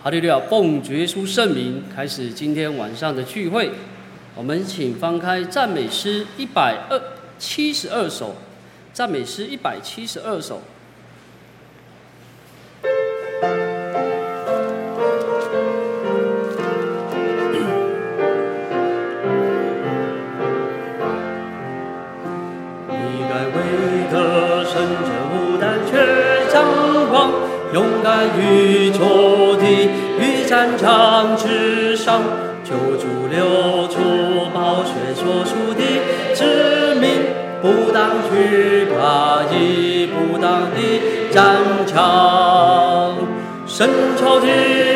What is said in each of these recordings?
哈利路亚！奉主耶稣圣名，开始今天晚上的聚会。我们请翻开赞美诗172首，赞美诗172首。你该为得胜者不但却张狂，勇敢于仇敌，于战场之上，救主流出宝血所属的之名，不当惧怕，亦不当的战场，胜仇敌，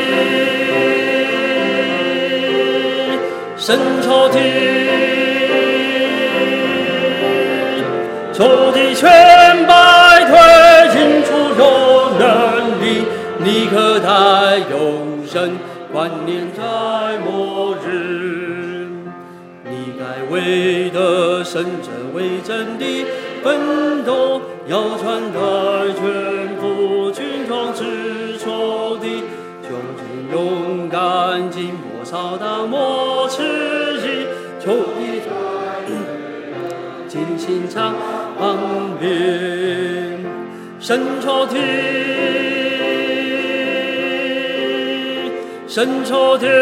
胜仇敌，仇敌全败退，进出有能力，立刻带永生，观念在末日。你该为得胜者为真的奋斗，要传带全副军装之仇敌，穷尽勇敢，经过扫荡莫迟疑，仇敌尽心肠旁边，胜仇敌，胜仇敌，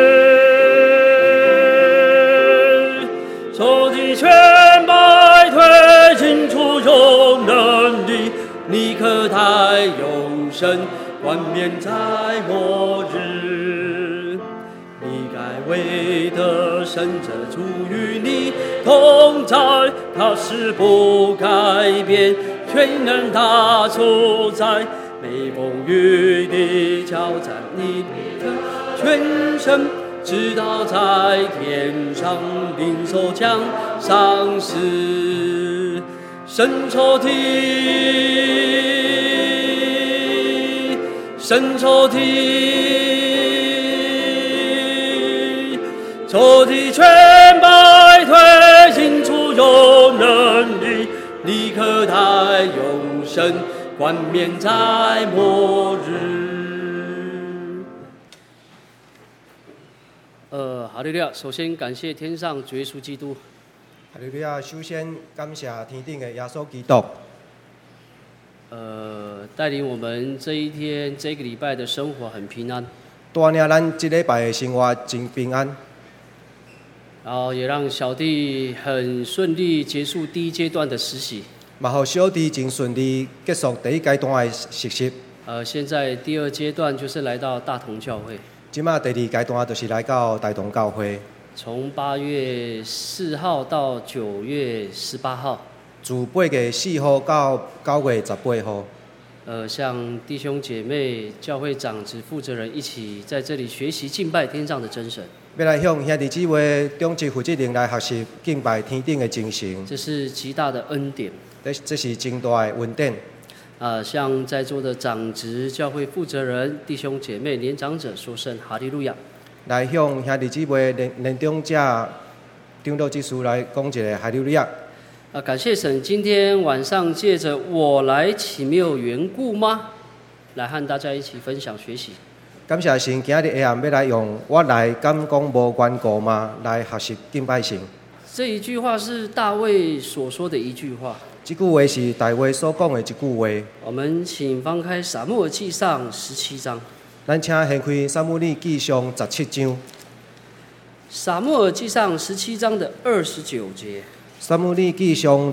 仇敌全败退，进出有能力，立刻带永生，冠冕在末日。你该为得胜者主与你同在，他是不改变，全能大主宰，每风雨的交战，你的全身直到在天上领受奖赏时，胜仇敌，胜仇敌，仇敌全败退，进出有能力，立刻带永生，冠冕在末日。哈利路亚！首先感谢天上主耶稣基督。 哈利路亚！首先感谢天顶的耶稣基督。 带领我们这一天、这个礼拜的生活很平安。 带领咱这礼拜的生活真平安。 然后也让小弟很顺利结束第一阶段的实习。 嘛，让小弟真顺利结束第一阶段的实习。 现在第二阶段就是来到大同教会。 即马第二阶段就是来到大同教会。 从8月4号到9月18号。 自8月4号到9月18号。 向弟兄姐妹、教会长职负责人一起在这里学习敬拜天上的真神。 要来向兄弟姊妹、长职负责人来学习敬拜天顶的精神。 这是极大的恩典。 这是真大的恩典。 向在座的长职、教会负责人、弟兄姐妹、年长者说声哈利路亚。 来向兄弟姊妹、年长者、长老祭司来讲一个哈利路亚。 感谢神，今天晚上借着我来，岂没有缘故吗？来和大家一起分享学习。 感谢神，今日下暗要来用我来，敢讲无缘故吗？来学习敬拜神。 这一句话是大卫所说的一句话。 这句话是大卫所讲的一句话。 我们请翻开撒母耳记上17章。 咱请掀开撒母耳记上17章。 撒母耳记上17章的29节。 撒母耳记上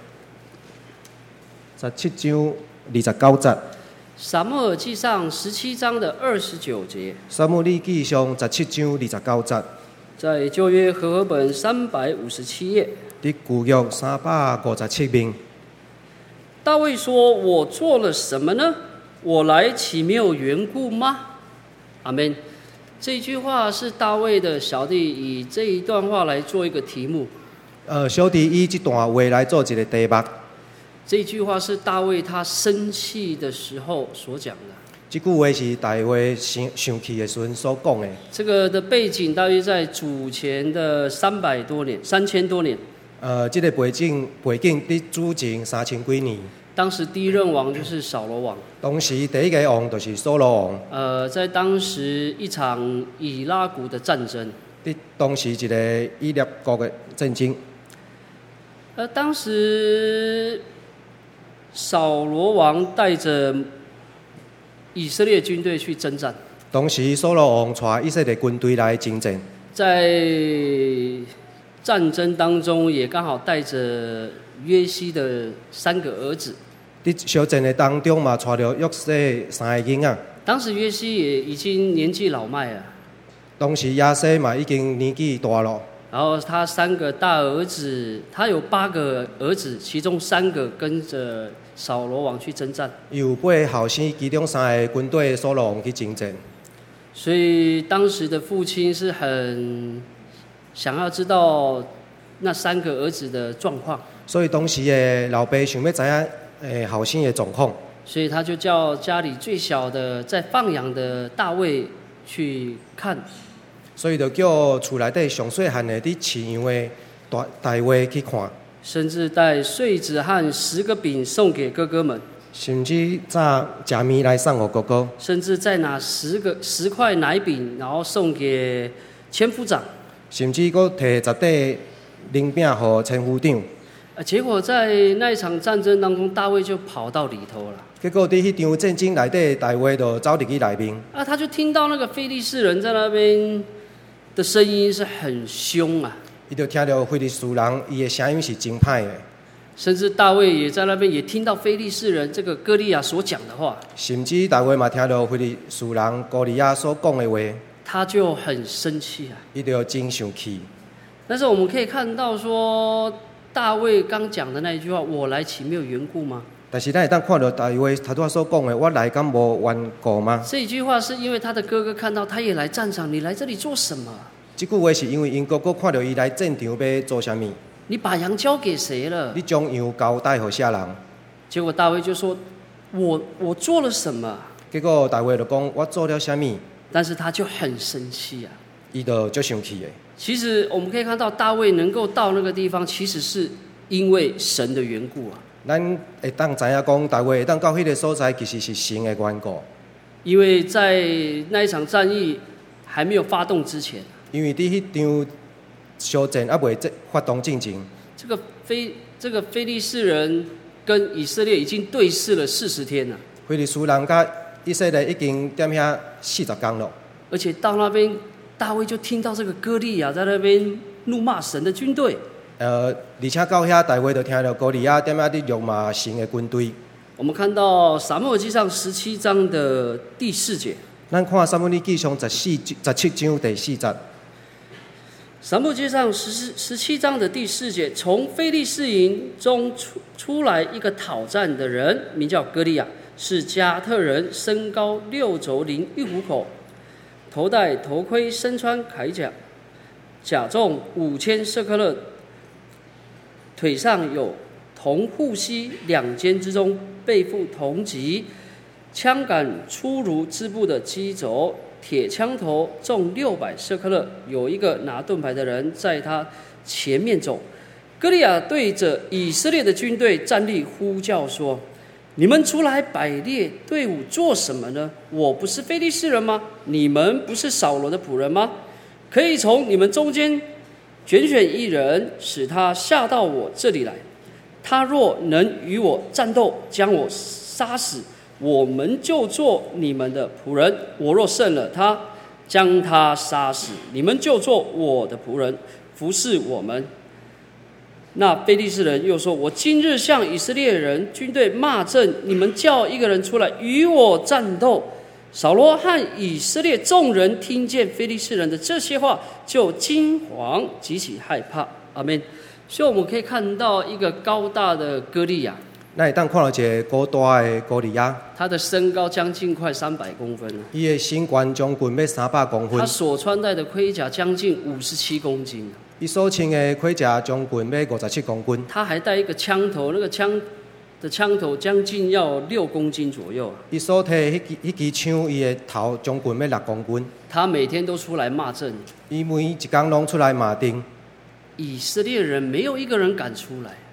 17章29节。 撒母耳记上17章的29节。 撒母耳记上17章29节。 在旧约和合本357页。 伫旧约357面。 大卫说：“我做了什么呢？我来岂没有缘故吗？”阿们。这句话是大卫的小弟以这一段话来做一个题目。 小弟以这段话来做一个题目。 这句话是大卫他生气的时候所讲的。 这句话是大卫生气的时候所讲的。 这个的背景大约在主前的3000多年。 这个背景伫主前3000几年。 当时第一任王就是扫罗王。 当时第一个王就是扫罗王。 在当时一场以拉谷的战争。 当时一个以列国的战争。 当时扫罗王带着以色列军队去征战。 当时扫罗王带以色列军队来征战。 在战争当中，也刚好带着约西的3个儿子。 在相战的当中嘛，带着约西3个囡仔。 当时约西也已经年纪老迈了。 当时亚西嘛已经年纪大了。 然后他3个大儿子，他有8个儿子，其中3个跟着扫罗王去征战。 有8个后生，其中3个军队扫罗王去征战。 所以当时的父亲是很想要知道那3个儿子的状况。 所以当时的老爸想要知影后生的状况。 所以他就叫家里最小的在放羊的大卫去看。 所以就叫厝内底上细汉的伫饲羊的大卫去看。 甚至带穗子和10个饼送给哥哥们。 甚至炸食面来送给哥哥。 甚至再拿10块奶饼，然后送给千夫长。 甚至佫摕10块零饼给千夫长。 结果在那一场战争当中，大卫就跑到里头了。 结果在迄场战争内底，大卫就走入去内面。 他就听到那个非利士人在那边的声音是很凶啊。 伊就听到非利士人伊的声音是真歹的。 甚至大卫也在那边也听到非利士人这个歌利亚所讲的话。 甚至大卫嘛听到非利士人歌利亚所讲的话。 他就很生气啊。 伊就真生气。 但是我们可以看到说，大卫刚讲的那一句话，我来岂没有缘故吗？ 但是咱会当看到大卫头拄所讲的，我来敢无缘故吗？ 这一句话是因为他的哥哥看到他也来战场，你来这里做什么？ 这句话是因为因哥哥看到伊来战场要做什么？ 你把羊交给谁了？ 你将羊交代给啥人？ 结果大卫就说：“我做了什么？” 结果大卫就讲：“我做了什么？” 但是他就很生气啊。 伊就足生气的。 其实我们可以看到，大卫能够到那个地方，其实是因为神的缘故啊。 咱会当知影讲，大卫会当到迄个所在，其实是神的缘故。 因为在那一场战役还没有发动之前， 因为伫迄场相战还未发动进前， 这个非利士人跟以色列已经对视了40天了。 非利士人甲以色列已经踮遐40天了。 而且到那边，大卫就听到这个歌利亚在那边怒骂神的军队。 而且到遐，大卫就听到歌利亚踮遐伫辱骂神的军队。 我们看到撒母耳记上17章的第4节。 咱看撒母耳记上17章第4节。 撒母耳记上17章的第4节，从非利士营中出来一个讨战的人，名叫歌利亚，是加特人，身高6肘0一虎口，头戴头盔，身穿铠甲，甲重5000舍克勒，腿上有铜护膝，2肩之中背负铜戟，枪杆粗如织布的机轴，铁枪头重600舍克勒，有一个拿盾牌的人在他前面走。歌利亚对着以色列的军队站立，呼叫说：“你们出来摆列队伍做什么呢？我不是非利士人吗？你们不是扫罗的仆人吗？可以从你们中间拣选一人，使他下到我这里来。他若能与我战斗，将我杀死，我们就做你们的仆人；我若胜了他，将他杀死，你们就做我的仆人，服侍我们。”那非利士人又说：“我今日向以色列人军队骂阵，你们叫一个人出来与我战斗。”扫罗和以色列众人听见非利士人的这些话，就惊惶，极其害怕。阿们。所以我们可以看到一个高大的歌利亚， 咱会当看到一个高大的歌利亚， 他的身高将近快300公分了， 伊的身高将近要300公分， 他所穿戴的盔甲将近57公斤， 伊所穿的盔甲将近要57公斤， 他还带一个枪头，那个枪的枪头将近要6公斤左右。 伊所摕迄支枪，伊的头将近要6公斤。 他每天都出来骂阵， 伊每一天拢出来骂阵。 以色列人没有一个人敢出来，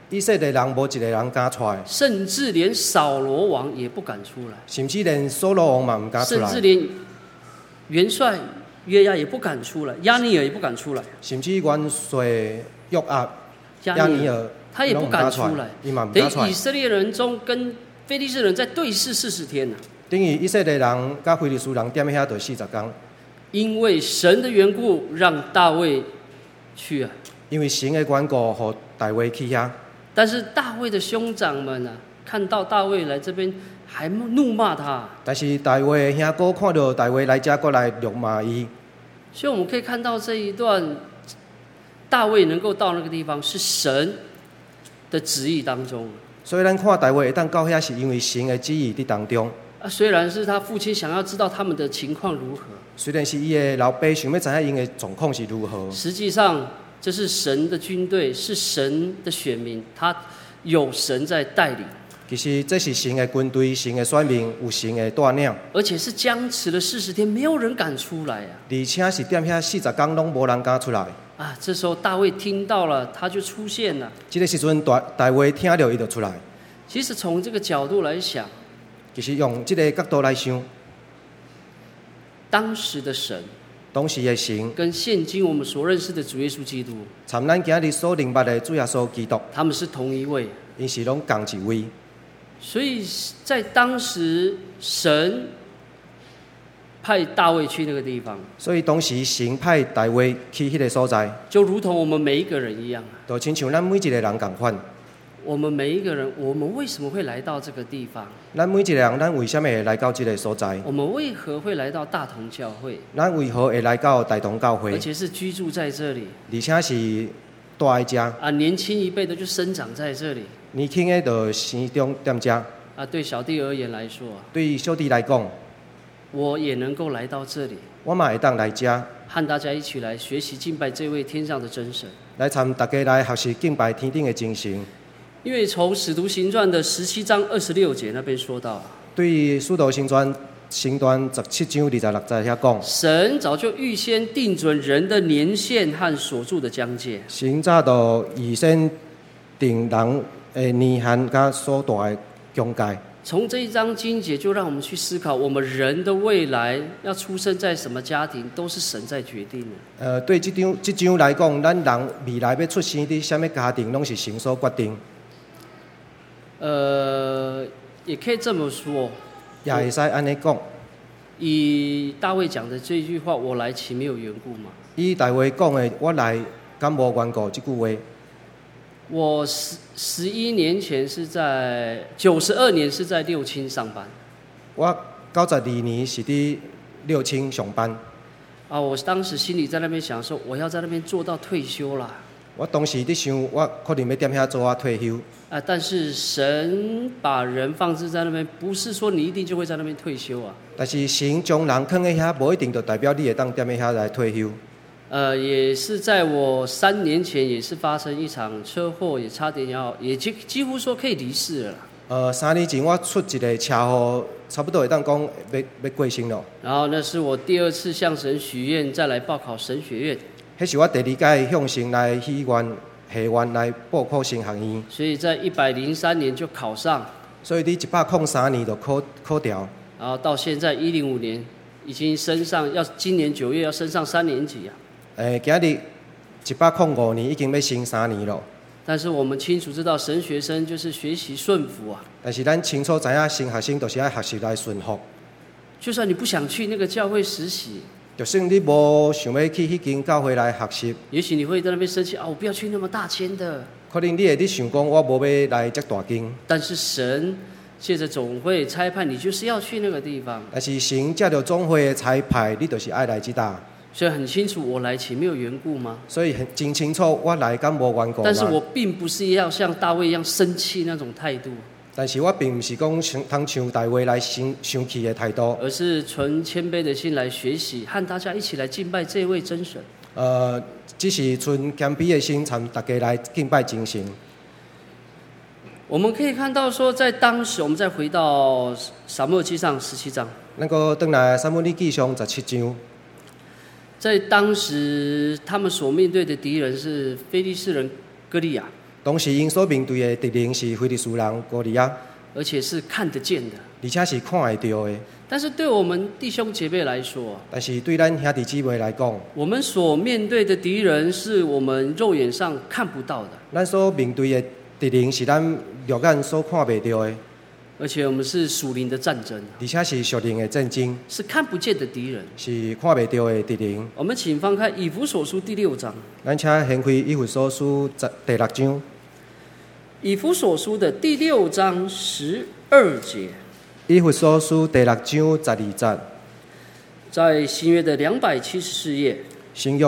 以色列人无一个人敢出来， 甚至连扫罗王也不敢出来， 甚至连所罗王嘛唔敢出来， 甚至连元帅约押也不敢出来，亚尼尔也不敢出来， 甚至元帅约押、 亚尼尔尔他也不敢出来， 伊嘛唔敢出来等于以。色列人中跟非利士人在对视40天等于以色列人甲非利士人踮遐就40天， 因为神的缘故，让大卫去啊。 因为神的缘故，互大卫去遐。 但是大卫的兄长们看到大卫来这边，还怒骂他。 但是大卫兄哥看到大卫来遮，过来辱骂伊。 所以我们可以看到这一段，大卫能够到那个地方，是神的旨意当中。 所以咱看大卫会当到遐，是因为神的旨意伫当中。 虽然是他父亲想要知道他们的情况如何， 虽然是伊的老爸想要知影因的状况是如何， 实际上这是神的军队，是神的选民，他有神在带领。 其实这是神的军队，神的选民，有神的带领， 而且是僵持了40天，没有人敢出来啊！ 而且是踮遐40天拢无人敢出来。 这时候大卫听到了，他就出现了。 这个时阵，大卫听到伊就出来。 其实从这个角度来想， 其实用这个角度来想， 当时的神， 当时的神， 跟现今我们所认识的主耶稣基督， 参咱今日所明白的主耶稣基督， 他们是同一位， 因是拢同一位。 所以在当时，神派大卫去那个地方， 所以当时神派大卫去迄个所在， 就如同我们每一个人一样， 就亲像咱每一个人共款。 我们每一个人，我们为什么会来到这个地方？ 咱每一个人，咱为什么会来到这个所在？ 我们为何会来到大同教会？ 咱为何会来到大同教会？ 而且是居住在这里， 而且是住在遮。 年轻一辈的就生长在这里。 年轻的就生长踮遮。 对小弟而言来说， 对小弟来讲， 我也能够来到这里， 我嘛会当来遮， 和大家一起来学习敬拜这位天上的真神， 来参大家来学习敬拜天顶的真神。 因为从使徒行传的17章26节那边说到， 对于使徒行传17章26节遐讲， 神早就预先定准人的年限和所住的疆界， 神早就预先定人的年限甲所住的疆界。 从这一章经节就让我们去思考，我们人的未来要出生在什么家庭，都是神在决定的。 对这章来讲，咱人未来要出生伫什么家庭，拢是神所决定。 也可以这么说， 也会使安尼讲。 以大卫讲的这句话，我来岂没有缘故吗？ 以大卫讲的，我来敢无缘故这句话。 我11年前是在92年是在六轻上班。 我92年是伫六轻上班。 我当时心里在那边想说，我要在那边做到退休啦。 我当时伫想，我可能要踮遐做退休。 但是神把人放置在那边，不是说你一定就会在那边退休啊。 但是神将人放在遐，无一定就代表你会当踮在遐来退休。 也是在我3年前，也是发生一场车祸，也差点也几乎说可以离世了啦。 3年前我出一个车祸，差不多会当讲要过身了。 然后那是我第2次向神许愿，再来报考神学院。 迄是我第2届向神来许愿。下愿来报考神学院， 所以在103年就考上， 所以你103年就考掉， 然后到现在105年已经升上，今年9月要升上3年级啊。 今日105年已经要升3年了。 但是我们清楚知道，神学生就是学习顺服啊。 但是咱清楚知影，神学生就是要学习来顺服。 就算你不想去那个教会实习， 就算你无想要去迄间教会来学习， 也许你会在那边生气我不要去那么大间的。 可能你会想讲，我无要来这大间。 但是神借着总会差派，你就是要去那个地方。 但是神借着总会的差派，你就是爱来这搭。 所以很清楚，我来岂没有缘故吗？ 所以真清楚，我来敢无缘故吗？ 但是我并不是要像大卫一样生气那种态度。 但是我并不是讲像大卫来生气的态度， 而是存谦卑的心来学习，和大家一起来敬拜这位真神。 只是存谦卑的心，参大家来敬拜真神。 我们可以看到说，在当时，我们再回到撒母耳记上17章， 那个回来撒母耳记上17章， 在当时他们所面对的敌人是非利士人歌利亚。 当时因所面对的敌人是非利士人歌利亚， 而且是看得见的。 而且是看会到的。 但是对我们弟兄姐妹来说， 但是对咱兄弟姊妹来讲， 我们所面对的敌人是我们肉眼上看不到的， 咱所面对的敌人是咱肉眼所看袂到的， 而且我们是属灵的战争， 而且是属灵的战争， 是看不见的敌人。 是看袂到的敌人。 我们请翻开以弗所书第6章。 咱请掀开以弗所书第6章。 以弗所书的第6章12节。 以弗所书第6章12节， 在新约的274页， 新约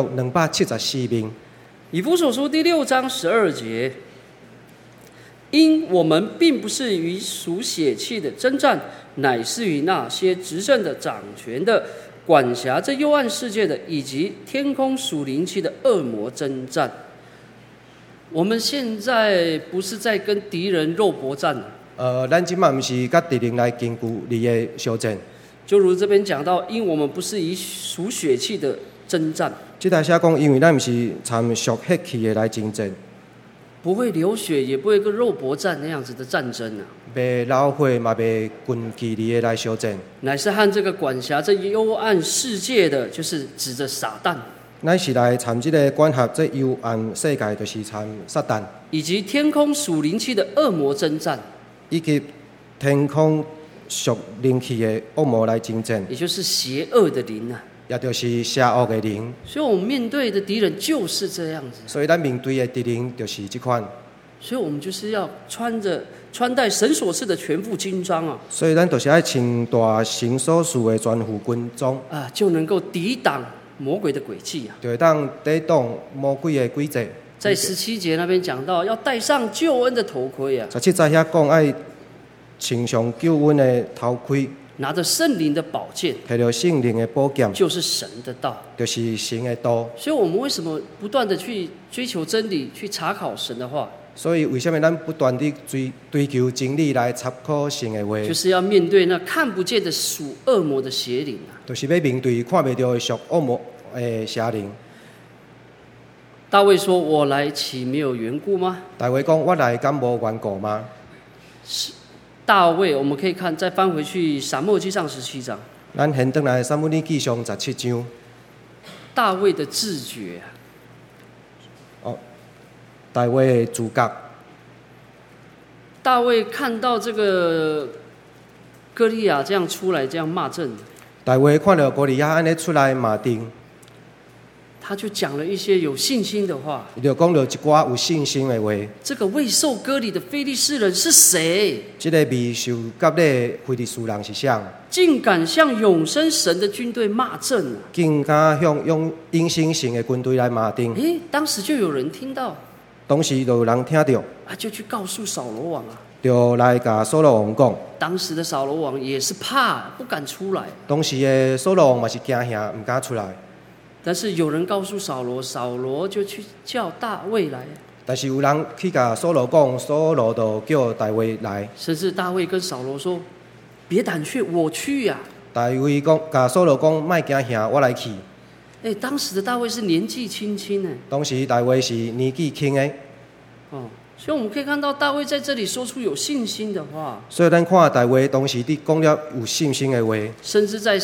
274面。 以弗所书第6章12节，因我们并不是与属血气的征战，乃是与那些执政的、掌权的、管辖这幽暗世界的，以及天空属灵气的恶魔征战。我们现在不是在跟敌人肉搏战， 咱即马毋是甲敌人来近距离的相战， 就如这边讲到，因我们不是以属血气的征战， 即台写讲，因为咱毋是参属血气的来征战， 不会流血，也不会跟肉搏战那样子的战争啊， 袂流血嘛，袂近距离的来相战， 乃是和这个管辖这幽暗世界的，就是指着撒旦， 咱是来参即个管辖这幽暗世界，就是参撒旦， 以及天空属灵气的恶魔征战， 以及天空属灵气的恶魔来征战， 也就是邪恶的灵啊。 也就是邪恶的灵。 所以我们面对的敌人就是这样子， 所以咱面对的敌人就是这款。 所以我们就是要穿戴神所赐的全副军装啊， 所以咱就是要穿戴神所赐的全副军装啊，就能够抵挡魔鬼的诡计啊。 就会当抵挡魔鬼的诡计。 在17节那边讲到，要戴上救恩的头盔啊。 17节遐讲爱穿上救恩的头盔， 拿着圣灵的宝剑， 摕着圣灵的宝剑， 就是神的道， 就是神的道。 所以我们为什么不断的去追求真理，去查考神的话？ 所以为什么咱不断地追求真理来查考神的话？ 就是要面对那看不见的属恶魔的邪灵啊。 就是要面对看不到的属恶魔的邪灵。 大卫说：“我来岂没有缘故吗？” 大卫讲：“我来敢无缘故吗？” 是大卫，我们可以看再翻回去撒母耳记上17章。 咱现回来撒母耳记上17章。 大卫的自觉哦，大卫的自觉。 大卫看到这个歌利亚这样出来，这样骂阵， 大卫看到歌利亚安尼出来骂阵， 他就讲了一些有信心的话。 伊就讲了一寡有信心的话。 这个未受割礼的非利士人是谁？ 这个未受割礼的非利士人是谁？ 竟敢向永生神的军队骂阵啊！ 竟敢向永生神的军队来骂阵。 当时就有人听到， 当时就有人听到， 就去告诉扫罗王啊， 就来甲扫罗王讲。 当时的扫罗王也是怕，不敢出来。 当时的扫罗王嘛是惊吓，唔敢出来。 但是有人告诉扫罗，扫罗就去叫大卫来。 但是有人去甲扫罗讲，扫罗就叫大卫来。 甚至大卫跟扫罗说：“别胆怯，我去呀。” 大卫讲，甲扫罗讲，莫惊吓，我来去。 当时的大卫是年纪轻轻的。 当时大卫是年纪轻的。 所以我们可以看到大卫在这里说出有信心的话。 所以咱看大卫当时伫讲了有信心的话。 甚至在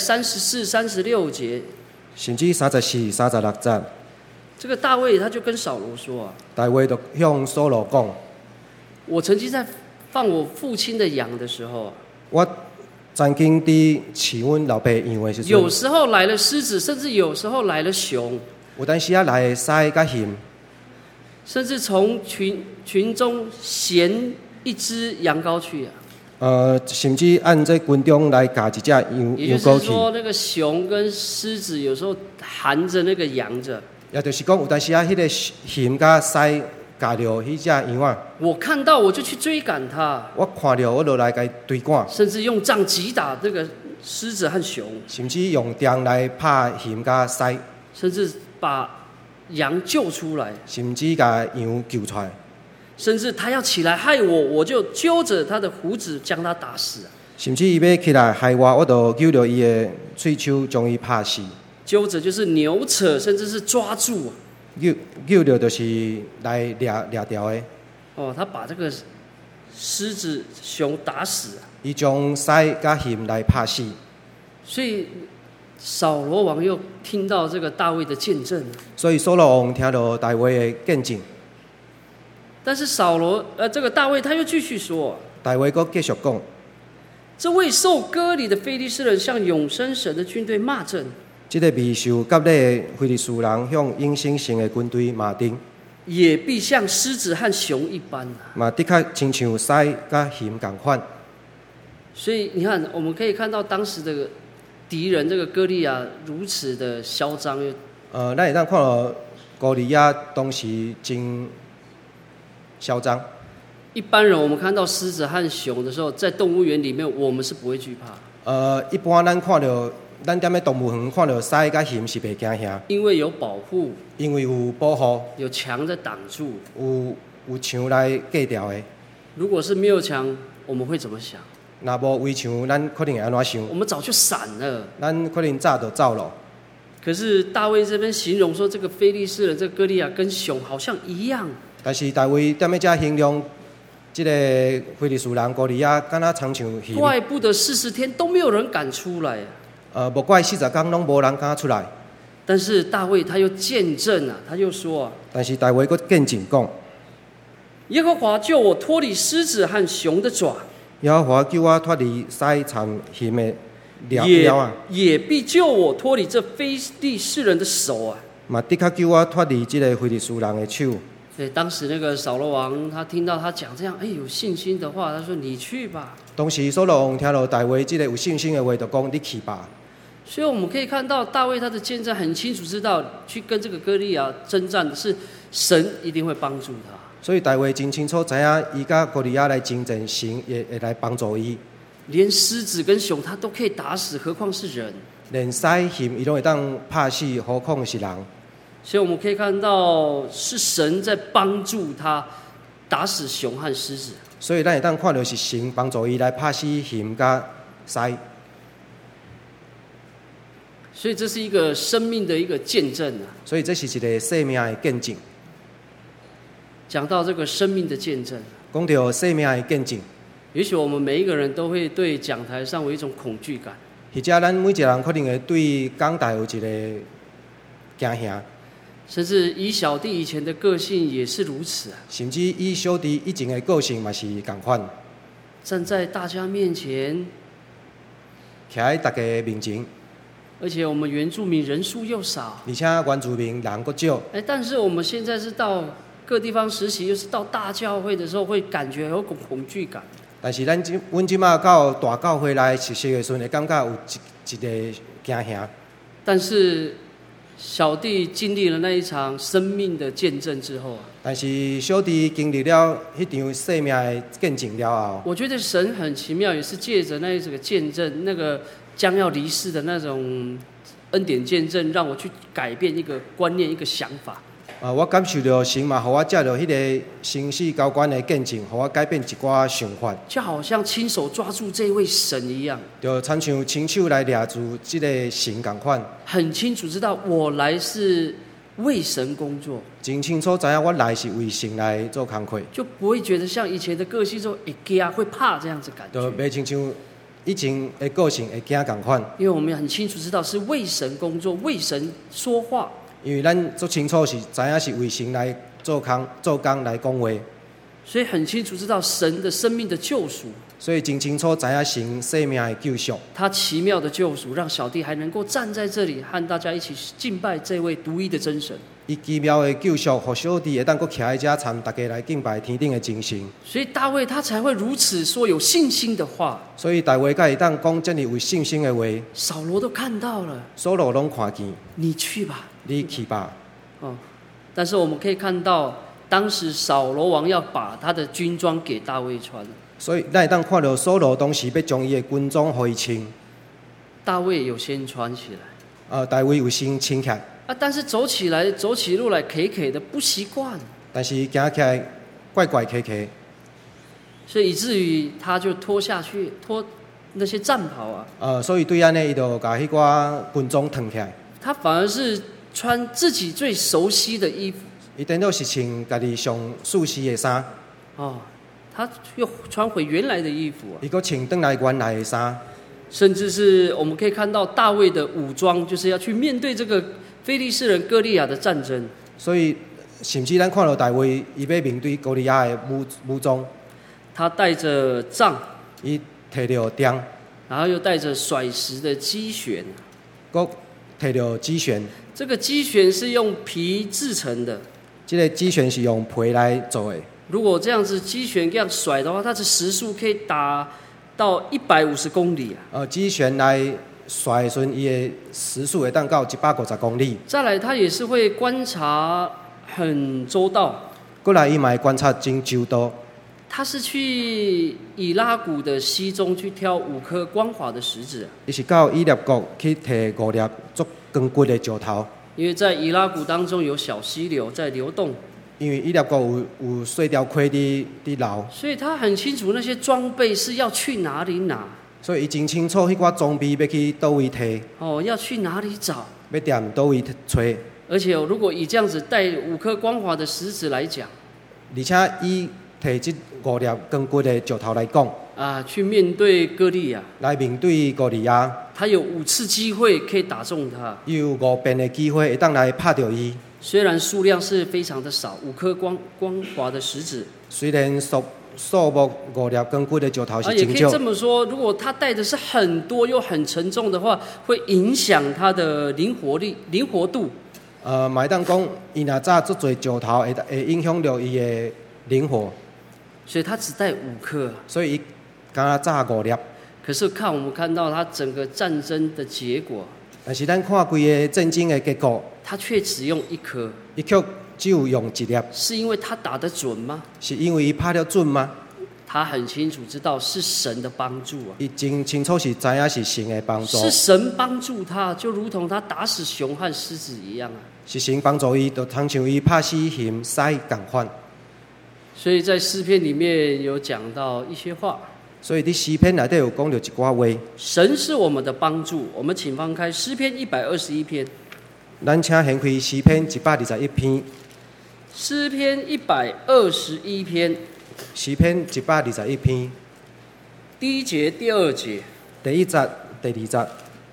34、36节。 甚至34、36节， 这个大卫他就跟扫罗说啊， 大卫就向扫罗讲：“ 我曾经在放我父亲的羊的时候， 我曾经伫饲阮老爸羊的时阵， 有时候来了狮子，甚至有时候来了熊， 有当时啊来狮甲熊， 甚至从群中衔一只羊羔去啊。” 甚至按这军中来夹一只羊也羔去。 就是说，那个熊跟狮子有时候含着那个羊着。 也就是讲，有当时啊，迄个熊甲狮夹着迄只羊啊。 我看到我就去追赶它。 我看到我就来甲追赶。 甚至用杖击打这个狮子和熊。 甚至用杖来拍熊甲狮。 甚至把羊救出来。 甚至甲羊救出来。 甚至他要起来害我，我就揪着他的胡子将他打死。 甚至伊要起来害我，我就揪着伊的喙手将伊拍死。 揪着就是扭扯，甚至是抓住。 揪着就是来掠条的。 哦，他把这个狮子、熊打死啊。 伊将狮甲熊来拍死。 所以扫罗王又听到这个大卫的见证， 所以扫罗王听到大卫的见证， 但是这个大卫他又继续说， 大卫佫继续讲， 这位受割礼的非利士人向永生神的军队骂阵， 这个未受割礼的非利士人向永生神的军队骂阵， 也必像狮子和熊一般嘛的确亲像狮甲熊同款。 所以你看，我们可以看到当时的敌人这个歌利亚如此的嚣张。 咱会当看到歌利亚当时真嚣张。 一般人我们看到狮子和熊的时候，在动物园里面，我们是不会惧怕。 一般咱看到，咱踮咧动物园看到狮甲熊是袂惊吓， 因为有保护， 因为有保护， 有墙在挡住， 有墙来隔掉的。 如果是没有墙，我们会怎么想？ 若无围墙，咱可能会安怎想？ 我们早就闪了， 咱可能早就走了。 可是大卫这边形容说，这个非利士人这个歌利亚跟熊好像一样。 但是大卫踮咧遮形容，这个非利士人歌利亚敢若亲像熊。 怪不得40天都没有人敢出来。 无怪40天拢无人敢出来。 但是大卫他又见证啊，他又说啊， 但是大卫佫见证讲， 耶和华救我脱离狮子和熊的爪。 耶和华救我脱离狮残熊的了啊， 也必救我脱离这非利士人的手啊！ 嘛的确救我脱离这个非利士人的手。 所以当时那个扫罗王，他听到他讲这样，有信心的话，他说：“你去吧。” 当时扫罗王听到大卫这个有信心的话，就讲：“你去吧。” 所以我们可以看到大卫他的见证很清楚，知道去跟这个歌利亚征战的是神一定会帮助他。 所以大卫真清楚知影，伊甲歌利亚来征战，神也会来帮助伊。 连狮子跟熊他都可以打死，何况是人？ 连狮熊伊都会当拍死，何况是人？ 所以我们可以看到是神在帮助他打死熊和狮子。 所以咱会当看到是神帮助伊来拍死熊甲狮。 所以这是一个生命的一个见证啊！ 所以这是一个生命的见证。 讲到这个生命的见证， 讲到生命的见证， 也许我们每一个人都会对讲台上有一种恐惧感， 或者咱每一个人可能会对讲台有一个惊吓， 甚至以小弟以前的个性也是如此啊。 甚至以小弟以前的个性嘛是同款， 站在大家面前， 徛在大家面前， 而且我们原住民人数又少， 而且原住民人佫少。 但是我们现在是到各地方实习，又是到大教会的时候，会感觉有恐惧感。 但是阮即马到大教会来实习的时阵，会感觉有一个惊吓。 但是小弟经历了那一场生命的见证之后啊， 但是小弟经历了迄场生命的见证了后， 我觉得神很奇妙，也是借着那个见证，那个将要离世的那种恩典见证，让我去改变一个观念、一个想法。 我感受到神嘛，互我借着迄个生死交关的见证，互我改变一寡想法， 就好像亲手抓住这位神一样， 就亲像亲手来抓住这个神同款， 很清楚知道我来是为神工作， 真清楚知影我来是为神来做工课， 就不会觉得像以前的个性说会惊会怕这样子感觉， 就袂亲像以前的个性会惊同款， 因为我们很清楚知道是为神工作，为神说话。 因为咱足清楚是知影是为神来做工来讲话， 所以很清楚知道神的生命的救赎， 所以真清楚知影神生命的救赎。 他奇妙的救赎，让小弟还能够站在这里和大家一起敬拜这位独一的真神。 伊奇妙的救赎，互小弟会当佫徛在遮，参大家来敬拜天顶的真神。 所以大卫他才会如此说有信心的话。 所以大卫才会当讲这么有信心的话。 扫罗都看到了， 扫罗拢看见。 你去吧， 你去吧。 但是我们可以看到，当时扫罗王要把他的军装给大卫穿， 所以咱会当看到扫罗当时要将伊的军装互伊穿。 大卫有先穿起来。 大卫有先穿起来。 但是走起路来 K 的不习惯， 但是行起来怪怪 K， 所以以至于他就脱那些战袍啊。 所以对安尼，伊就把迄寡军装脱起来。 他反而是穿自己最熟悉的衣服。 伊等到是穿家己上熟悉的衫。 哦，他又穿回原来的衣服啊。 伊佫穿转来原来的衫， 甚至是我们可以看到大卫的武装，就是要去面对这个非利士人歌利亚的战争。 所以甚至咱看到大卫，伊要面对歌利亚的武装， 他带着杖， 伊摕着杖， 然后又带着甩石的机旋， 佫摕着机旋。 这个机旋是用皮制成的。 这个机旋是用皮来做的。 如果这样子机旋这样甩的话，它的时速可以达到150公里啊！ 机旋来甩的时阵，伊的时速会当到150公里。 再来，他也是会观察很周到。 过来，伊嘛会观察真周到。 他是去以拉谷的溪中去挑5颗光滑的石子。 伊是到以勒谷去摕5粒足光骨的石头。 因为在以拉谷当中有小溪流在流动。 因为以勒谷有水条溪伫流。 所以他很清楚那些装备是要去哪里拿。 所以伊真清楚迄寡装备要去倒位摕。 要去哪里找？ 要踮倒位找。 而且如果以这样子带5颗光滑的石子来讲， 而且以摕这5粒光骨的石头来讲， 去面对歌利亚， 来面对歌利亚， 他有5次机会可以打中他， 有5遍的机会会当来拍到伊。 虽然数量是非常的少，5颗光滑的石子， 虽然数目5粒光骨的石头是真少， 也可以这么说，如果他带的是很多又很沉重的话，会影响他的灵活度。 嘛会当讲，伊若早足侪石头会影响到伊的灵活， 所以他只带5颗， 所以伊敢早5粒。 可是我们看到他整个战争的结果， 但是咱看规个战争的结果， 他却只用1颗， 伊却只有用1粒。 是因为他打得准吗？ 是因为伊拍得准吗？ 他很清楚知道是神的帮助啊！ 伊真清楚是知影是神的帮助， 是神帮助他，就如同他打死熊和狮子一样啊！ 是神帮助伊，就通像伊拍死熊狮同款。 所以在诗篇里面有讲到一些话， 所以伫诗篇内底有讲到一寡话。 神是我们的帮助，我们请翻开诗篇121篇。 咱请掀开诗篇121篇。 诗篇121篇。 诗篇121篇。 第1节、第2节。 第1节、第2节。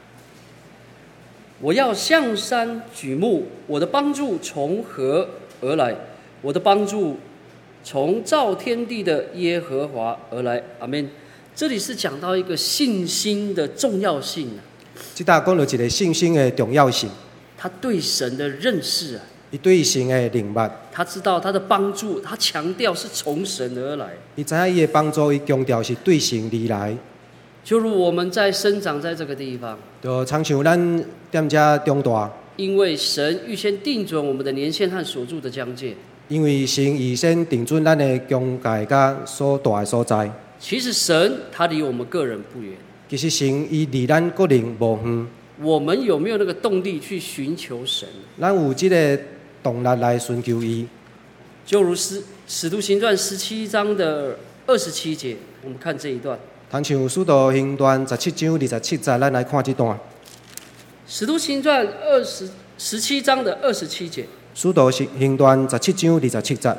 我要向山举目，我的帮助从何而来？我的帮助从造天地的耶和华而来。阿们。这里是讲到一个信心的重要性啊。 这搭讲到一个信心的重要性。 他对神的认识啊， 伊对神的认捌， 他知道他的帮助，他强调是从神而来。 伊知影伊的帮助，伊强调是对神而来。 就如我们在生长在这个地方， 就常像咱踮遮长大， 因为神预先定准我们的年限和所住的疆界。 因为神预先定准咱的疆界甲所住的所在。 其实神他离我们个人不远， 其实神伊离咱个人无远。 我们有没有那个动力去寻求神？ 咱有这个动力来寻求伊。 就如使徒行传17章的27节，我们看这一段。 通像使徒行传17章27节，咱来看这段。 使徒行传17章的27节。 使徒行传17章27节。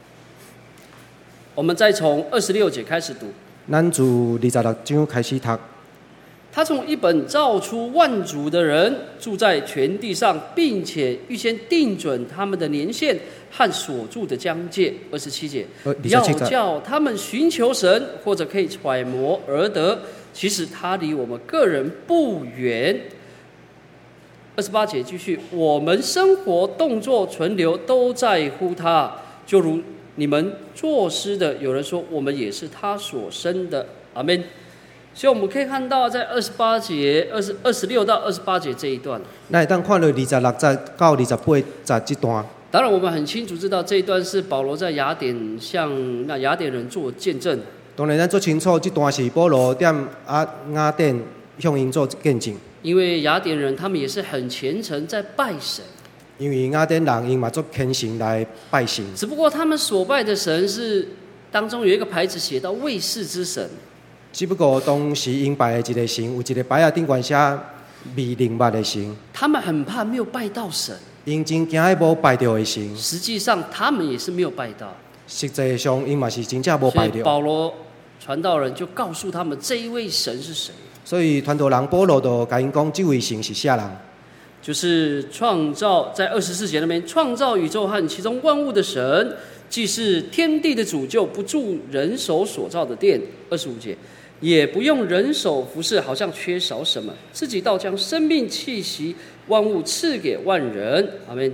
我们再从26节开始读。 咱自26章开始读。 他从一本造出万族的人，住在全地上，并且预先定准他们的年限和所住的疆界。27节，要叫他们寻求神，或者可以揣摩而得。其实他离我们个人不远。28节继续，我们生活、动作、存留都在乎他，就如你们作诗的，有人说我们也是他所生的。阿们。所以我们可以看到，在28节、26到28节这一段， 那当看到26节到28节这段。 当然，我们很清楚知道这一段是保罗在雅典向那雅典人做见证。 当然，咱最清楚这段是保罗踮雅典向因做见证。 因为雅典人他们也是很虔诚，在拜神。 因为雅典人因嘛做虔诚来拜神。 只不过他们所拜的神是当中有一个牌子写到卫士之神。 只不过当时因拜的一个神，有一个牌仔顶悬写未明白的神。 他们很怕没有拜到神， 因真惊无拜到的神。 实际上他们也是没有拜到。 实际上因嘛是真正无所以拜着。 保罗传道人就告诉他们这一位神是谁， 所以传道人保罗就甲因讲，这位神是啥人？ 就是创造在24节那边创造宇宙和其中万物的神，既是天地的主，就不住人手所造的殿。25节，也不用人手服侍，好像缺少什么，自己倒将生命气息万物赐给万人。阿们。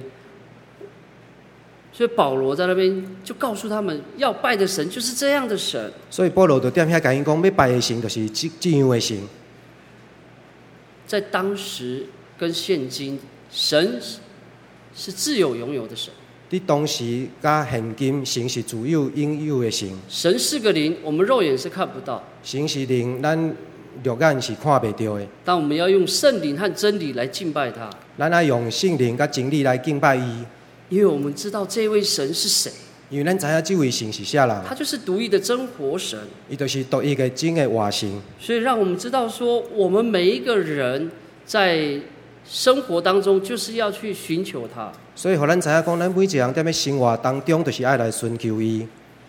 所以保罗在那边就告诉他们，要拜的神就是这样的神。 所以保罗就踮遐甲因讲，要拜的神就是这样的神。 在当时跟现今，神是自有拥有的神。 伫当时甲现今，神是自有拥有的神。 神是个灵，我们肉眼是看不到。 神是灵，咱肉眼是看袂到的。 但我们要用圣灵和真理来敬拜他。 咱爱用圣灵甲真理来敬拜伊， 因为我们知道这位神是谁， 因为咱知影这位神是啥人， 他就是独一的真活神。 伊就是独一个真的活神。 所以让我们知道说，我们每一个人在生活当中就是要去寻求他。 所以，互咱知影讲，咱每一个人在生活当中，就是爱来寻求伊。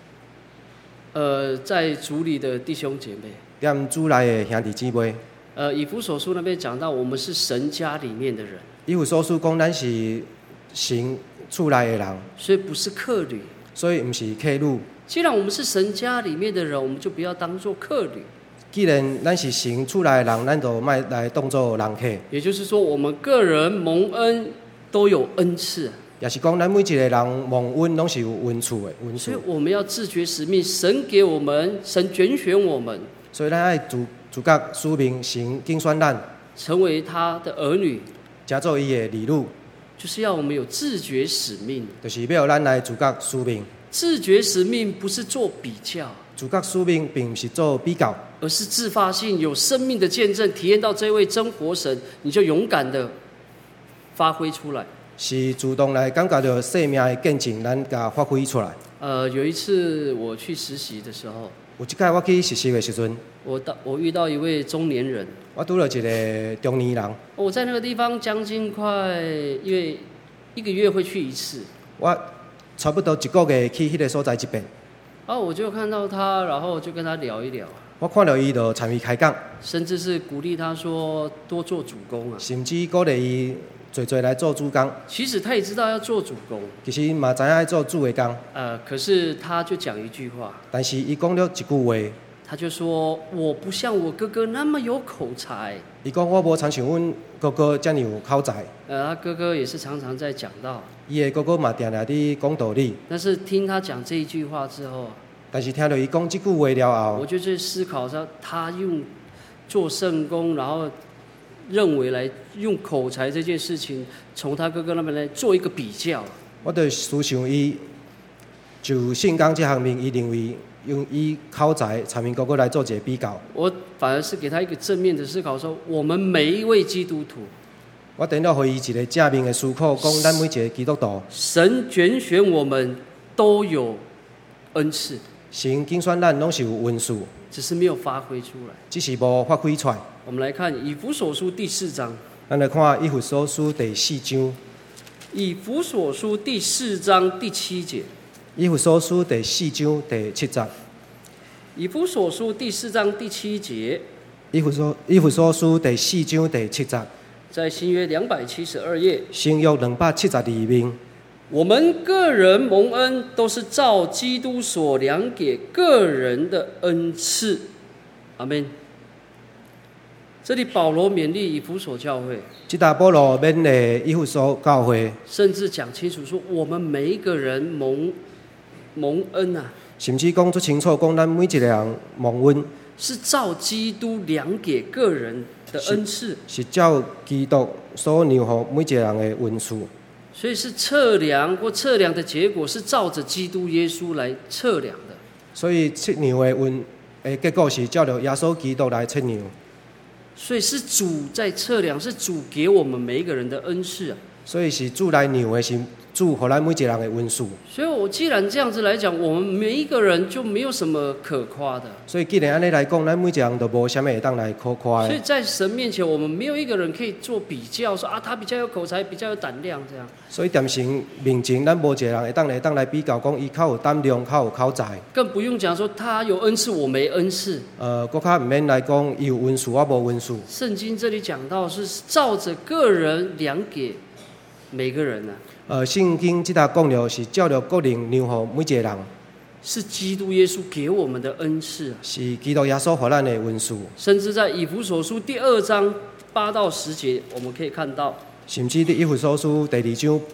在主里的弟兄姐妹， 踮主内的兄弟姊妹， 以弗所书那边讲到，我们是神家里面的人。 以弗所书讲，咱是神厝内的人， 所以不是客旅。 所以毋是客旅。 既然我们是神家里面的人，我们就不要当作客旅。 既然咱是神厝内的人，咱就莫来当作人客。 也就是说，我们个人蒙恩都有恩赐， 也是讲，咱每一个人蒙恩拢是有恩赐的恩赐。 所以我们要自觉使命，神给我们，神拣选我们， 所以咱爱自觉使命，神拣选咱， 成为他的儿女， 成做伊的儿女， 就是要我们有自觉使命。 就是要咱来自觉使命。 自觉使命不是做比较， 自觉使命并不是做比较， 而是自发性有生命的见证，体验到这位真活神，你就勇敢的发挥出来。 是主动来感觉到生命的见证，咱甲发挥出来。 有一次我去实习的时候， 有一届我去实习的时阵， 我遇到一位中年人， 我拄到一个中年人。 我在那个地方将近快，因为1个月会去一次， 我差不多1个月去迄个所在一遍。 然后我就看到他，然后就跟他聊一聊， 我看到伊就参与开讲， 甚至是鼓励他说多做主工啊。 甚至鼓励伊做来做主工。 其实他也知道要做主工， 其实嘛知影要做主的工。 可是他就讲一句话， 但是伊讲了一句话， 他就说我不像我哥哥那么有口才。 伊讲我无常像阮哥哥遮尔有口才。 他哥哥也是常常在讲道， 伊的哥哥嘛定定伫讲道理。 但是听他讲这一句话之后， 但是听到伊讲这句话了后， 我就去思考说，他用做圣工，然后认为来用口才这件事情，从他哥哥那边来做一个比较。 我就思想伊就圣工这方面，伊认为用伊口才参与哥哥来做一个比较。 我反而是给他一个正面的思考，说我们每一位基督徒， 我等到给伊一个正面的思考，讲咱每一个基督徒， 神拣选我们都有恩赐， 神拣选咱拢是有恩赐， 只是没有发挥出来， 只是无发挥出来。 我们来看以弗所书第4章。 咱来看以弗所书第4章。 以弗所书第4章第7节。 以弗所书第4章第7节。 以弗所书第4章第7节。 以弗所书第4章第7节。 在新约272页。 新约272面。 我们个人蒙恩，都是照基督所量给个人的恩赐。阿们。这里保罗勉励以弗所教会， 这大保罗勉励以弗所教会， 甚至讲清楚说，我们每一个人蒙恩啊， 甚至讲出清楚，讲咱每一个人蒙恩， 是照基督量给个人的恩赐， 是照基督所量予每一个人的恩赐。 所以是测量或测量的结果是照着基督耶稣来测量的。 所以测量的结果是照着耶稣基督来测量。 所以是主在测量，是主给我们每一个人的恩赐啊。 所以是主来让的是主，互咱每一个人的温书。 所以我既然这样子来讲，我们每一个人就没有什么可夸的。 所以既然安尼来讲，咱每一个人都无啥物会当来可夸的。 所以在神面前，我们没有一个人可以做比较，说啊，他比较有口才，比较有胆量这样。 所以在神面前，咱无一个人会当来比较，讲伊较有胆量，较有口才。 更不用讲说他有恩赐，我没恩赐。 搁较毋免来讲，伊有温书，我无温书。 圣经这里讲到是照着个人量给每个人啊。 圣经即搭讲了是照着个人量互每一个人， 是基督耶稣给我们的恩赐啊。 是基督耶稣互咱的温书。 甚至在以弗所书第2章8到10节，我们可以看到。 甚至伫以弗所书第2章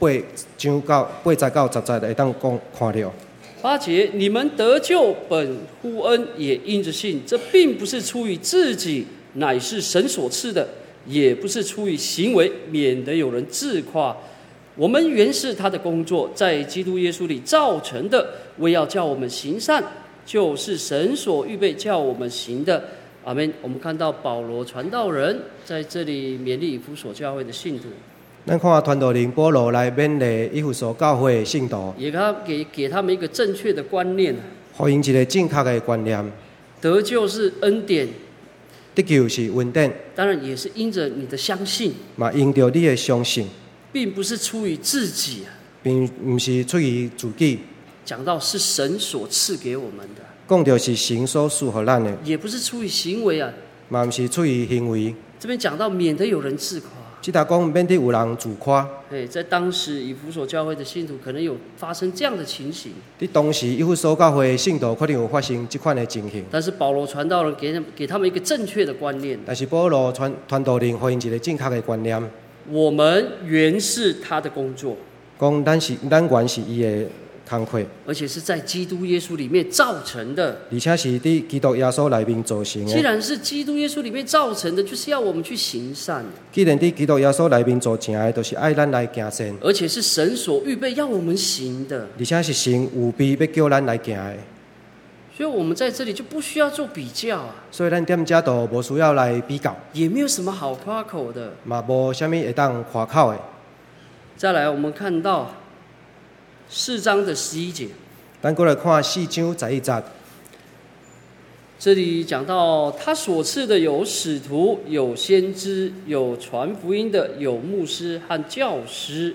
8节到10节会当看到。 8节，你们得救本乎恩，也因着信。这并不是出于自己，乃是神所赐的；也不是出于行为，免得有人自夸。我们原是他的工作，在基督耶稣里造成的，为要叫我们行善，就是神所预备叫我们行的。阿们。我们看到保罗传道人在这里勉励以弗所教会的信徒。 咱看传道人保罗来勉励以弗所教会的信徒， 也给他们一个正确的观念， 互因一个正确的观念。 得救是恩典， 得救是恩典， 当然也是因着你的相信， 嘛因着你的相信， 并不是出于自己， 并不是出于自己。 讲到是神所赐给我们的， 讲到是神所赐予咱的， 也不是出于行为啊， 嘛不是出于行为。 这边讲到免得有人自夸， 即搭讲免得有人自夸。 在当时以弗所教会的信徒可能有发生这样的情形。 伫当时以弗所教会的信徒可能有发生这款的情形。 但是保罗传道人给他们一个正确的观念。 但是保罗传道人互因一个正确的观念。 我们原是他的工作， 讲咱原是伊的工课， 而且是在基督耶稣里面造成的， 而且是伫基督耶稣内面造成的。 既然是基督耶稣里面造成的，就是要我们去行善。 既然伫基督耶稣内面造成的，就是爱咱来行善， 而且是神所预备要我们行的， 而且是神有备要叫咱来行的。 所以我们在这里就不需要做比较啊， 所以咱踮遮都无需要来比较， 也没有什么好夸口的， 嘛无啥物会当夸口的。 再来，我们看到4章的11节， 咱过来看4章11节， 这里讲到他所赐的有使徒，有先知，有传福音的，有牧师和教师。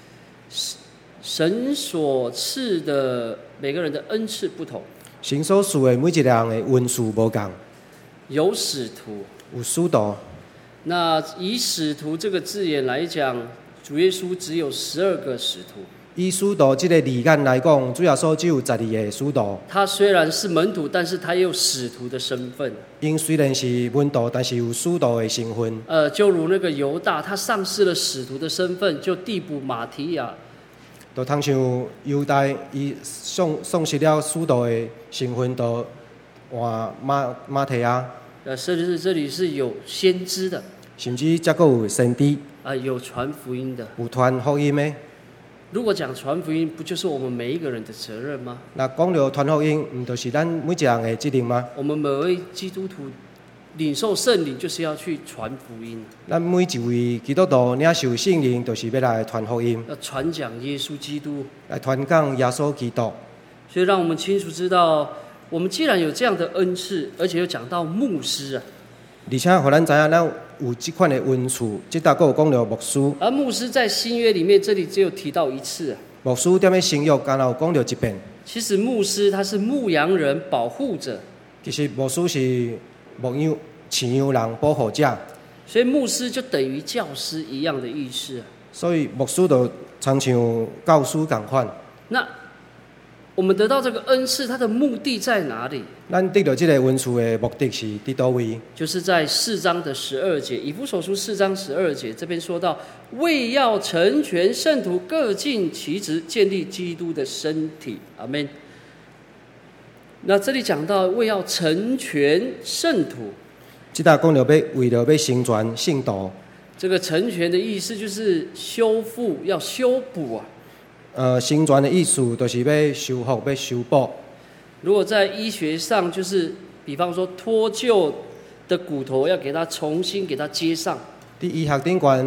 神所赐的每个人的恩赐不同， 神所赐的每一个人的恩赐无共， 有使徒， 有使徒。 那以使徒这个字眼来讲，主耶稣只有12个使徒。 以使徒这个字眼来讲，主要所只有12个使徒。 他虽然是门徒，但是他也有使徒的身份。 因虽然是门徒，但是有使徒的身份。 就如那个犹大，他丧失了使徒的身份，就递补马提亚。 就通像犹大，伊丧失了使徒的身份，就换马提亚。 甚至这里是有先知的， 甚至还佫有先知， 有传福音的， 有传福音的。 如果讲传福音，不就是我们每一个人的责任吗？ 那讲到传福音，毋就是咱每一个人的责任吗？ 我们每位基督徒领受圣灵，就是要去传福音。 咱每一位基督徒领受圣灵，就是要来传福音， 要传讲耶稣基督， 来传讲耶稣基督。 所以让我们清楚知道，我们既然有这样的恩赐，而且又讲到牧师啊， 而且互咱知影，咱有这款的恩赐，即搭佫有讲到牧师。 而牧师在新约里面，这里只有提到一次啊。 牧师踮咧新约，刚有讲到一遍。 其实牧师他是牧羊人、保护者。 其实牧师是饲羊人、保护者。 所以牧师就等于教师一样的意思啊。 所以牧师就常像教师同款。 那我们得到这个恩赐，它的目的在哪里？ 咱得到这个恩赐的目的是伫倒位？ 就是在4章的12节，以弗所书4章12节，这边说到，为要成全圣徒，各尽其职，建立基督的身体。阿们。那这里讲到为要成全圣徒， 这搭讲到为了要成全圣徒。 这个成全的意思就是修复，要修补啊。 成全的意思就是要修复、要修补。 如果在医学上，就是比方说脱臼的骨头要给它重新给它接上。 伫医学顶悬，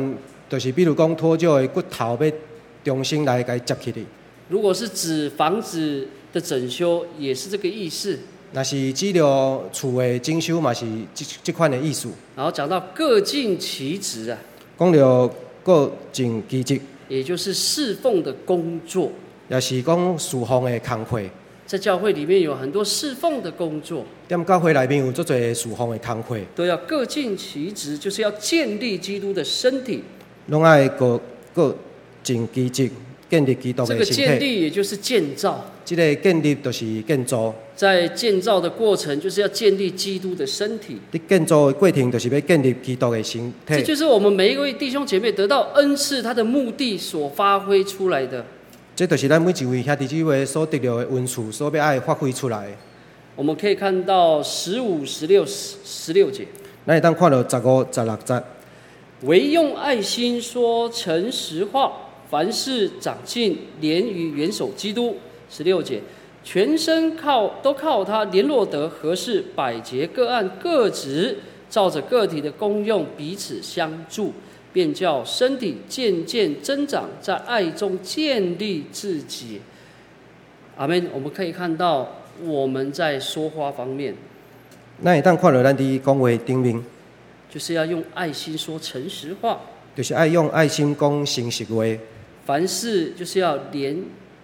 就是比如讲脱臼的骨头要重新来甲伊接起哩。 如果是指房子的整修，也是这个意思。 若是治疗厝的整修嘛是这款的意思。 然后讲到各尽其职啊， 讲到各尽其职， 也就是侍奉的工作。 也是讲侍奉的工课。 在教会里面有很多侍奉的工作， 踮教会内面有足侪侍奉的工课， 都要各尽其职，就是要建立基督的身体。 拢爱各尽其职，建立基督的身体。 这个建立也就是建造， 这个建立就是建造。 在建造的过程，就是要建立基督的身体。 你建造的过程，就是要建立基督的身体。 这就是我们每一位弟兄姐妹得到恩赐，他的目的所发挥出来的。 这就是咱每一位兄弟姊妹所得到的恩赐，所要爱发挥出来的。 我们可以看到15、16节， 咱会当看到15、16节。 唯用爱心说诚实话，凡事长进，连于元首基督。16节，全身都靠他联络得合适，百节各按各职，照着个体的功用彼此相助，便叫身体渐渐增长，在爱中建立自己。阿们。我们可以看到我们在说话方面， 咱会当看到咱伫讲话顶面， 就是要用爱心说诚实话， 就是爱用爱心讲诚实话。 凡事就是要连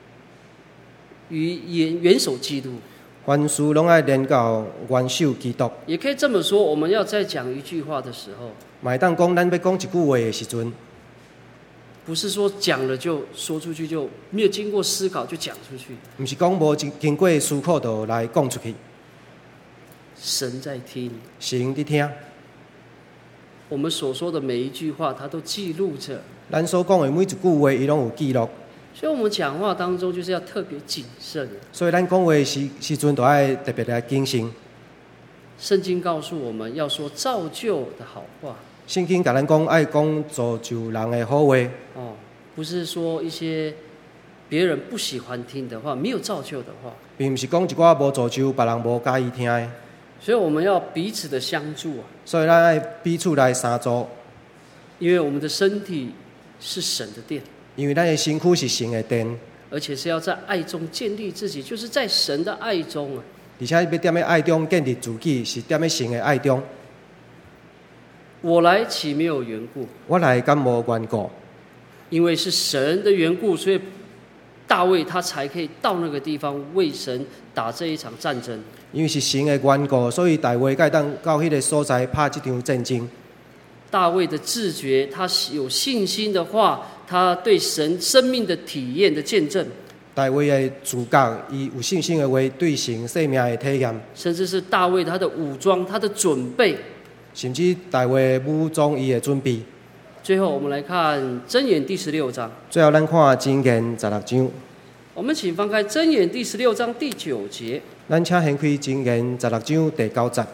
于元首基督。 凡事拢爱连到元首基督。 也可以这么说，我们要在讲一句话的时候， 嘛会当讲咱要讲一句话的时阵， 不是说讲了就说出去，就没有经过思考就讲出去。 毋是讲无经过思考就来讲出去。 神在听， 神伫听。 我们所说的每一句话，他都记录着。 咱所讲的每一句话，伊拢有记录。 所以，我们讲话当中就是要特别谨慎。 所以，咱讲话时阵，都爱特别来谨慎。 圣经告诉我们要说造就的好话。 圣经甲咱讲，爱讲造就人的好话。 不是说一些别人不喜欢听的话，没有造就的话， 并毋是讲一寡无造就，别人无介意听的。 所以，我们要彼此的相助啊。 所以，咱爱彼此来相助。 因为我们的身体是神的殿。 因为咱的身躯是神的殿， 而且是要在爱中建立自己，就是在神的爱中啊。 而且要踮在爱中建立自己，是踮在神的爱中。 我来岂没有缘故？ 我来敢无缘故？ 因为是神的缘故，所以大卫他才可以到那个地方为神打这一场战争。 因为是神的缘故，所以大卫该当到迄个所在拍这场战争。 大卫的自觉，他有信心的话，他对神生命的体验的见证。 大卫的自觉，伊有信心的话，对神生命的体验， 甚至是大卫他的武装、他的准备， 甚至大卫的武装伊的准备。 最后，我们来看箴言第16章。 最后，咱看箴言16章。 我们请翻开箴言第16章第9节。 咱请掀开箴言16章第9节。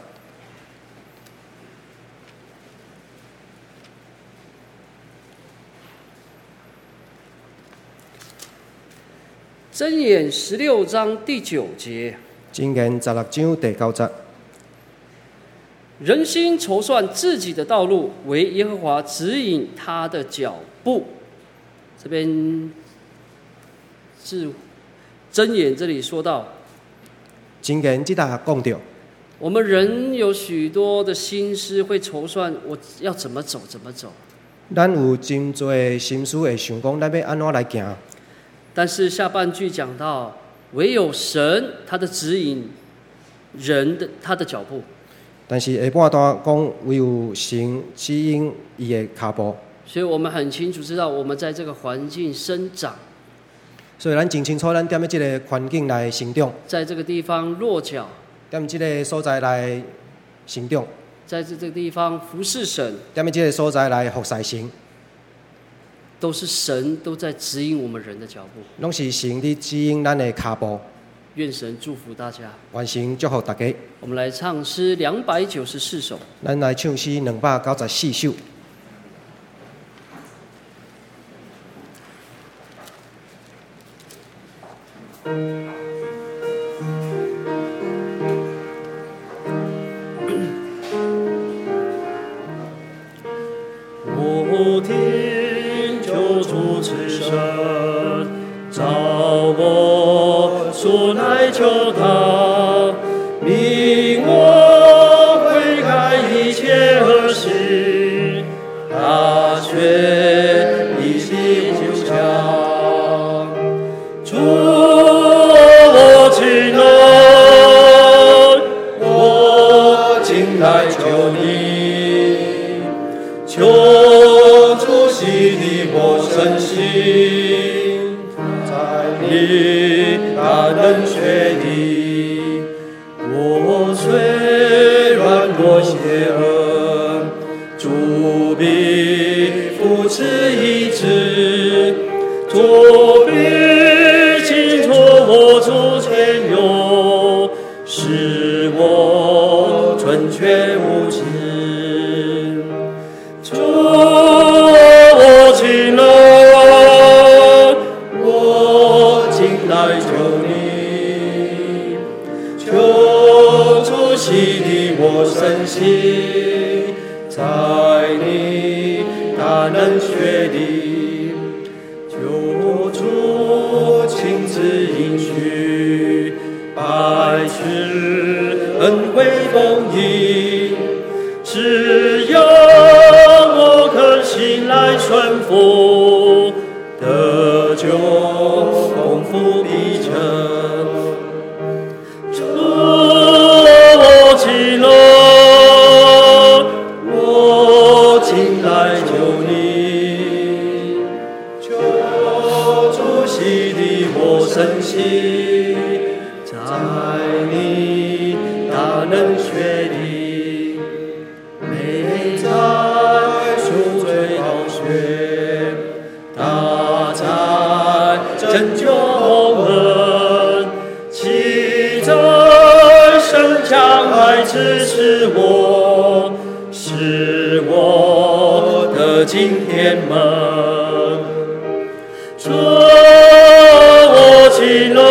箴言16章第9节。 箴言16章第9節。 人心筹算自己的道路，唯耶和华指引他的脚步。这边是箴言这里说到， 箴言这搭講到， 我们人有许多的心思会筹算，我要怎么走，怎么走。 咱有真多心思會想講，咱要安怎來行。 但是下半句讲到，唯有神他的指引人的他的脚步。 但是下半段講，唯有神指引伊的腳步。 所以我們很清楚知道，我們在這個環境生長。 所以咱真清楚，咱踮喺這個環境來成長。 在這個地方落腳。 踮這個所在來成長。 在這個地方服侍神。 踮喺這個所在來服侍神。 都是神都在指引我們人的腳步， 攏是神伫指引咱的腳步。 願神祝福大家。 願神祝福大家。 我們來唱詩294首。 咱來唱詩294首。 我的如此深，照我所来求他，命我悔改一切恶行，他却一心救强。主，我进来，我进来求你，求主洗涤我身心，在你大能血里，我虽软弱邪恶，主必扶持医治，主必清除我主前忧，使我准确无知。主，我进来，我进来求你，求主洗涤我身心，在你大能血里，求主亲自应许，百世恩惠丰盈，只要我肯心来顺服，得救功夫必成。主，我进来，我进来求你，求主洗涤我身心，在你大能血里，美在赎罪宝血，大在拯救恩，其在神将来支持我，使我得进天门。主，我进来，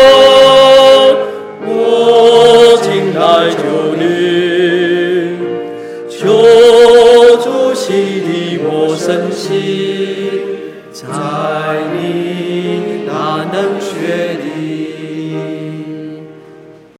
我进来求你，求主洗涤我身心，在你大能血里。